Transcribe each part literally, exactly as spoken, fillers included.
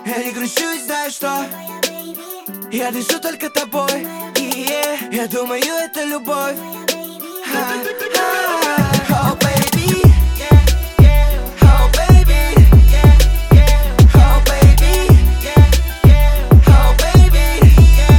Я не грущу и знаю, что я дышу только тобой. И yeah, я думаю, это любовь. Oh baby, oh baby, oh baby, oh baby.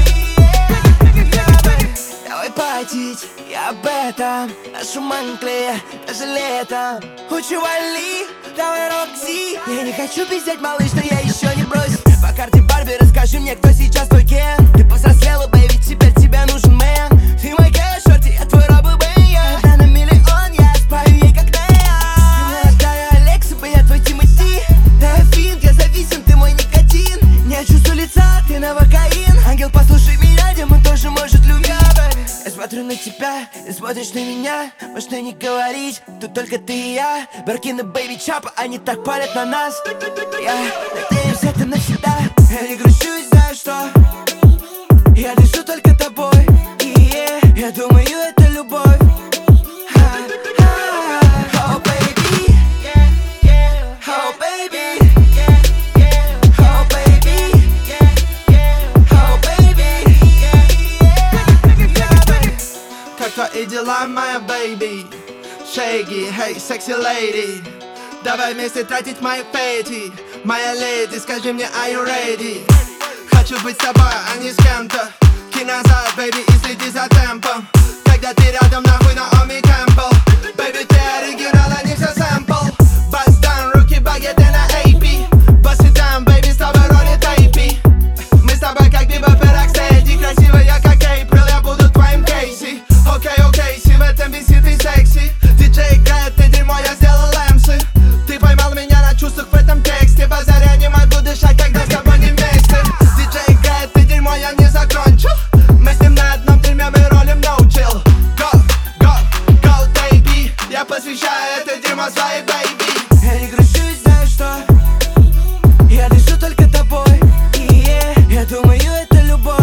Давай потить, я об этом. Нашу манкле, даже летом. Лучше вали, давай Рокси. Я не хочу пиздеть, малыш, но я еще не бросил. По карте Барби расскажи мне, кто сейчас твой кен. Ты повзрослела, бэйби, теперь тебе нужен мэн. Ты мой кэш, шорти, я твой раб и бэйя. Она на миллион, я спаю ей как Нея. Ты молодая Алекса, я твой Тимати. Ты Афин, я зависим, ты мой никотин. Нет чувства лица, ты новокаин. Ангел, послушай меня, демон тоже может любить. Я смотрю на тебя, ты смотришь на меня. Можно не говорить, тут только ты и я. Баркина, бэйби, чапа, они так палят на нас. Я надеюсь, это навсегда. Я не грущу и знаю, что я дышу только тобой. И yeah, я думаю, это любовь. Oh baby, oh baby, oh baby, oh baby. Как твои дела, моя бэйби? Шейги, hey, секси леди. Давай вместе тратить мои фейти. Моя леди, скажи мне, are you ready? Хочу быть с тобой, а не с кем-то. Кинь назад, бэйби, и следи за темпом. Когда ты рядом, нахуй на Оми Кэмпбелл. Бэйби, ты оригинал, а не все сэмпл. Bust down, руки багеты на эй пи. Bust it down, бэйби, с тобой роли тейпи. Мы с тобой как Бибоп и Рокстеди. Красивая, как Эйприл, я буду твоим Кейси. Окей, окей, си в этом бесит и секси. Диджей играет, ты дерьмо, я сделал эмсы. Ты поймал меня на чувствах в этом тексте. Базаря не могу дышать, когда с тобой не вместе. Диджей играет, ты дерьмо, я не закончил. Мы с ним на одном дерьме, мы ролим no chill. Go, go, go, baby. Я посвящаю это дерьмо своей бэйби. Я не грущу и знаю, что я дышу только тобой. И yeah, я думаю, это любовь.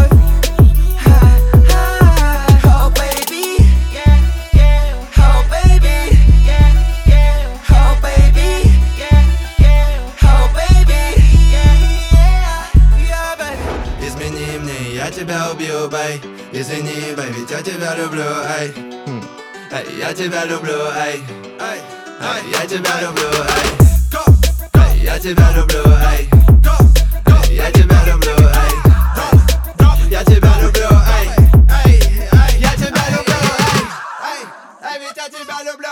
Oh baby, oh baby, oh baby, oh baby. Yeah, baby. Измени мне, я тебя убью, бэй. Извини, бэй, ведь я тебя люблю, эй. Эй, я тебя люблю, эй. Эй, эй, я тебя люблю, эй. Эй, я тебя люблю, эй. Эй, я тебя люблю, эй. Я тебя люблю, эй. Эй, эй, я тебя люблю, эй. Эй, эй, ведь я тебя люблю.